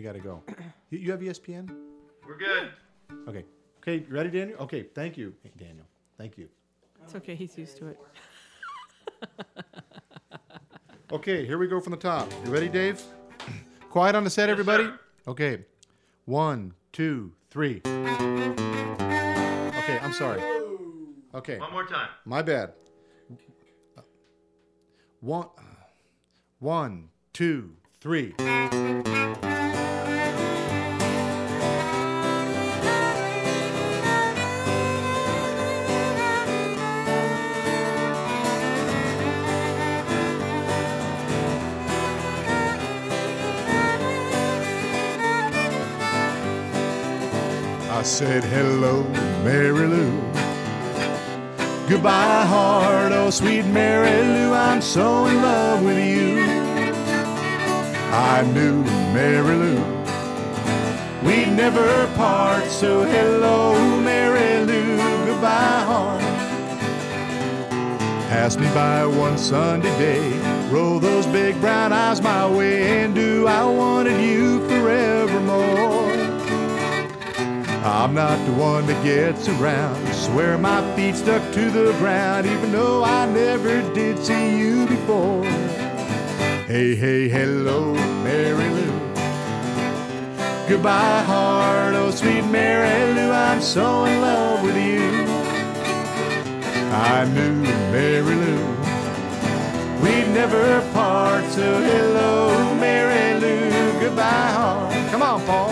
got to go. You have ESPN? We're good. Okay. Okay, ready, Daniel? Okay, thank you. Hey, Daniel, thank you. It's okay. He's used to it. Okay, here we go from the top. You ready, Dave? Quiet on the set, everybody. sir. Okay. 1, 2, 3. Okay, I'm sorry. Okay, One more time. my bad. 1, 2, 3. I said hello, Mary Lou. Goodbye, heart, oh sweet Mary Lou. I'm so in love with you. I knew Mary Lou, we'd never part. So hello, Mary Lou. Goodbye, heart. Pass me by one Sunday day. Roll those big brown eyes my way. And do I wanted you forevermore. I'm not the one that gets around. Swear my feet stuck to the ground, even though I never did see you before. Hey, hey, hello, Mary Lou. Goodbye, heart, oh sweet Mary Lou. I'm so in love with you. I knew Mary Lou, we'd never part. So hello, Mary Lou. Goodbye, heart. Come on, Paul.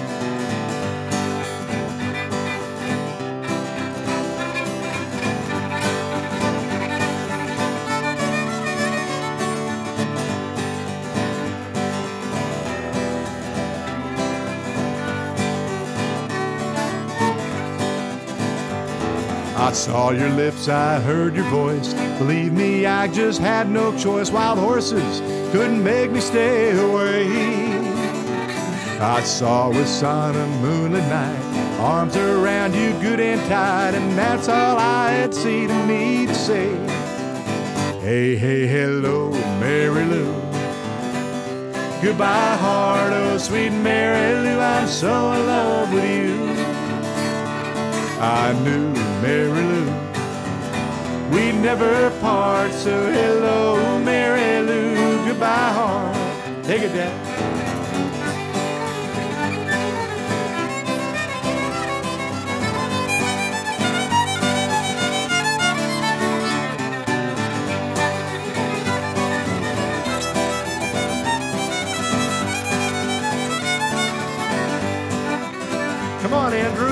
I saw your lips, I heard your voice. Believe me, I just had no choice. Wild horses couldn't make me stay away. I saw a sun and moonlit night, arms around you good and tight, and that's all I had seen to me to say. Hey, hey, hello, Mary Lou. Goodbye, heart, oh sweet Mary Lou. I'm so in love with you. I knew Mary Lou, we'd never part. So hello, Mary Lou. Goodbye, heart. Take it down. Come on, Andrew.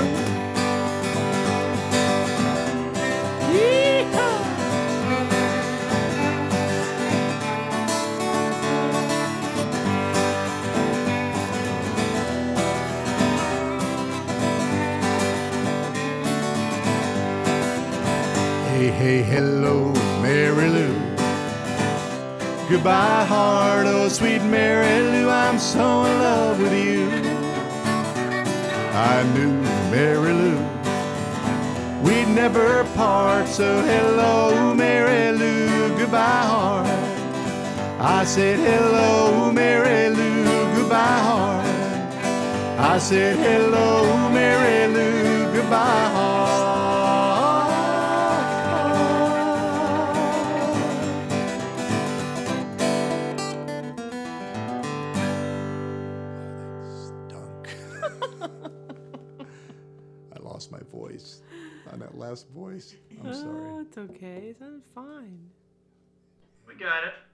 Hey, hey, hello, Mary Lou. Goodbye, heart, oh sweet Mary Lou. I'm so in love with you. I knew Mary Lou, we'd never part. So hello, Mary Lou. Goodbye, heart. I said hello, Mary Lou. Goodbye, heart. I said hello, Mary Lou. Goodbye, heart. I lost my voice on that last voice. I'm sorry. Oh, it's okay. It sounded fine. We got it.